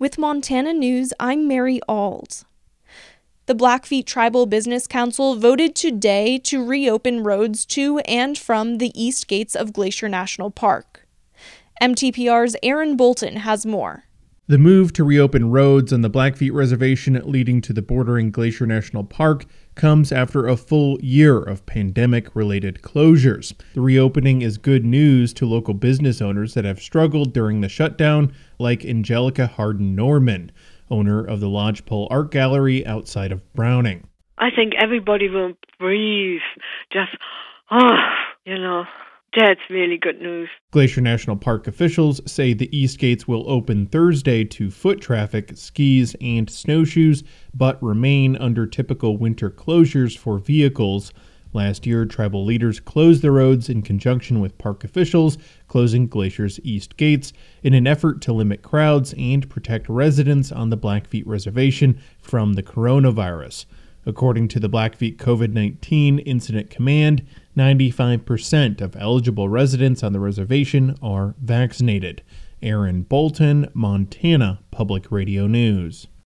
With Montana News, I'm Mary Auld. The Blackfeet Tribal Business Council voted today to reopen roads to and from the east gates of Glacier National Park. MTPR's Aaron Bolton has more. The move to reopen roads on the Blackfeet Reservation leading to the bordering Glacier National Park comes after a full year of pandemic-related closures. The reopening is good news to local business owners that have struggled during the shutdown, like Angelica Harden-Norman, owner of the Lodgepole Art Gallery outside of Browning. I think everybody will breathe. Just, that's really good news. Glacier National Park officials say the east gates will open Thursday to foot traffic, skis, and snowshoes, but remain under typical winter closures for vehicles. Last year, tribal leaders closed the roads in conjunction with park officials, closing Glacier's east gates in an effort to limit crowds and protect residents on the Blackfeet Reservation from the coronavirus. According to the Blackfeet COVID-19 Incident Command, 95% of eligible residents on the reservation are vaccinated. Aaron Bolton, Montana Public Radio News.